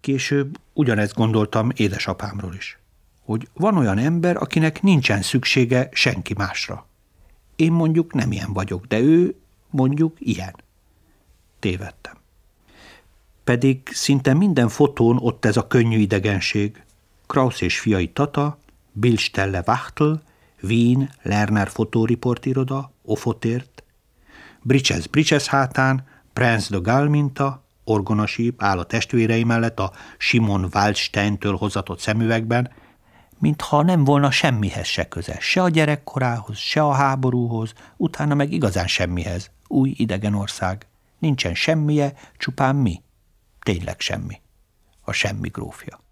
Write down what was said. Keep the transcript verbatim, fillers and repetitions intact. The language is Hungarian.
Később ugyanezt gondoltam édesapámról is, hogy van olyan ember, akinek nincsen szüksége senki másra. Én mondjuk nem ilyen vagyok, de ő mondjuk ilyen. Tévedtem. Pedig szinte minden fotón ott ez a könnyű idegenség. Krausz és fiai Tata, Billstelle Wachtel, Wien, Lerner fotóriportiroda, Ofotért, Britches Britches hátán, Prince de Gall minta, orgonasíp áll a testvérei mellett a Simon Waldsteintől hozatott szemüvegben, mintha nem volna semmihez se köze, se a gyerekkorához, se a háborúhoz, utána meg igazán semmihez. Új idegen ország. Nincsen semmije, csupán mi. Tényleg semmi. A semmi grófja.